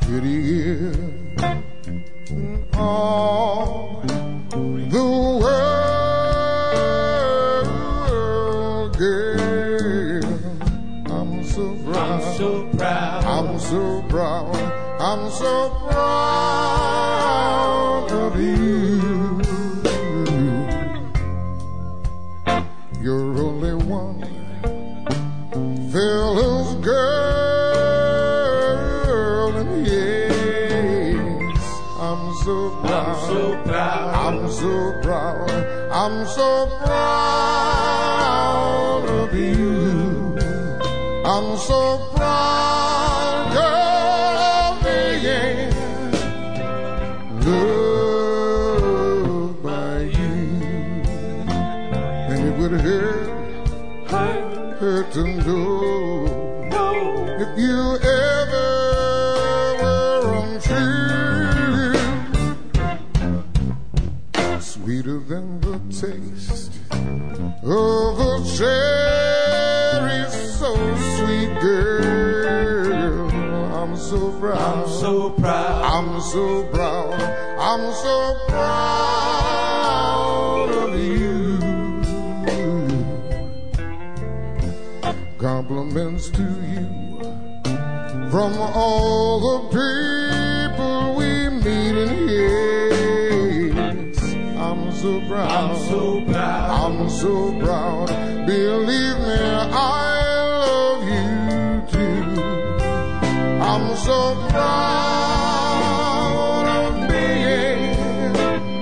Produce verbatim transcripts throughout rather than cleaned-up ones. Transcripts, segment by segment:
It is all the world, girl. I'm so proud. I'm so proud. I'm so proud. I'm so proud of you. You're only one fella's girl, and yes, I'm so proud. I'm so proud. I'm so proud. I'm so proud of you. I'm so proud, girl, of being loved by you. And it would hurt, Hurt, hurt to know no. if you ever were untrue. Sweeter than the taste of a cherry, so sweet, girl. I'm so proud. I'm so proud. I'm so proud. I'm so proud of you. Compliments to you from all the people we meet in here. I'm so proud. I'm so proud. I'm so proud. Believe me, I love you too. I'm so proud of being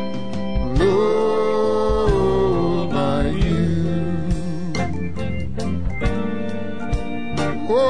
loved by you. Oh,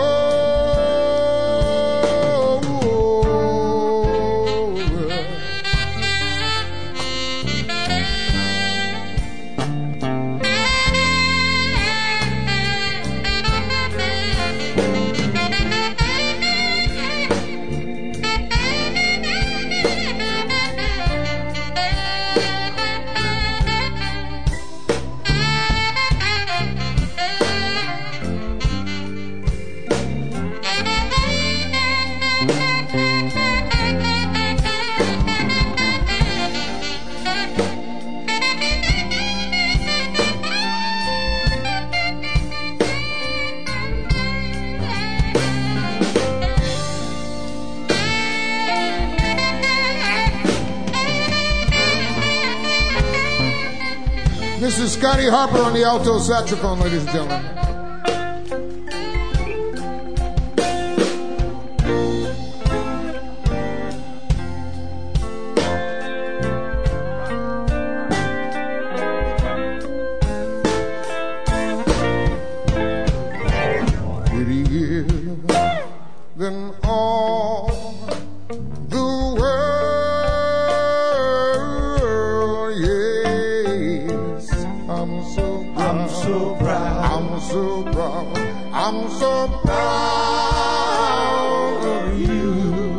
this is Scotty Harper on the alto saxophone, ladies and gentlemen. Prettier than all the world, yes. I'm so proud. I'm so proud. I'm so proud. I'm so proud of you.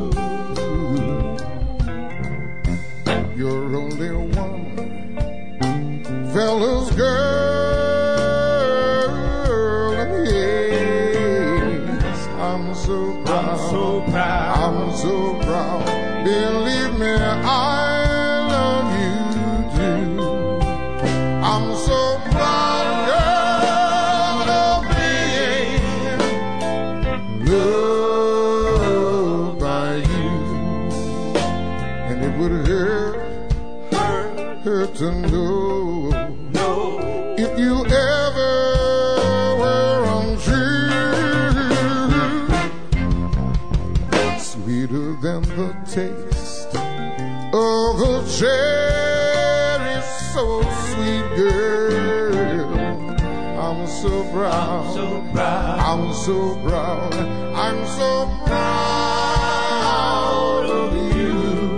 You're only one fella's girl, and yes, I'm so proud. I'm so proud. I'm so proud. Believe me, I love you too. I'm so proud, girl, of being loved by you. And it would hurt, Hurt, hurt to know no. if you ever were untrue. Sweeter than the taste of a cherry, so sweet, girl. I'm so proud. I'm so proud. I'm so proud. I'm so proud of you.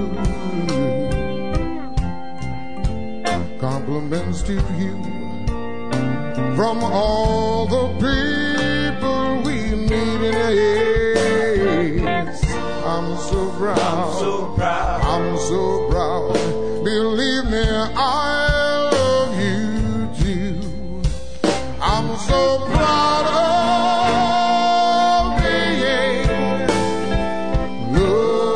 Compliments to you from all the people we meet in the I'm so proud. I'm so proud. I'm so proud. Believe me, I love you too. I'm so proud of being loved.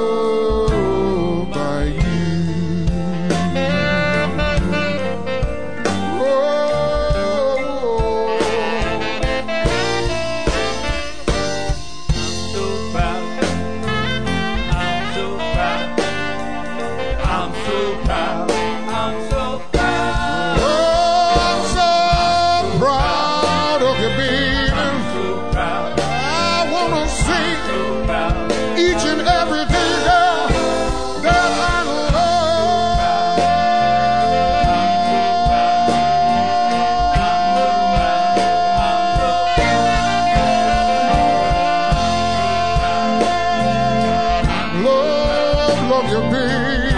love you, baby.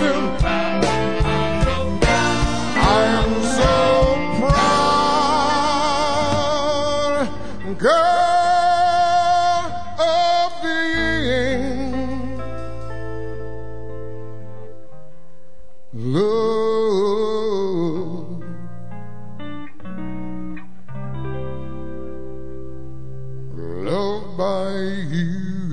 I am so proud, girl, of being loved, loved by you.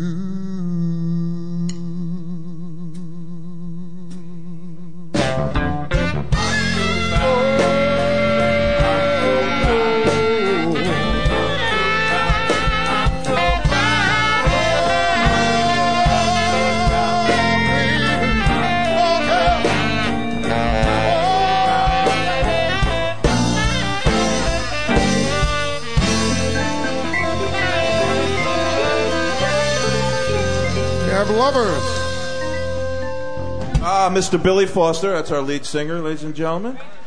Lovers. Ah, Mister Billy Foster, that's our lead singer, ladies and gentlemen.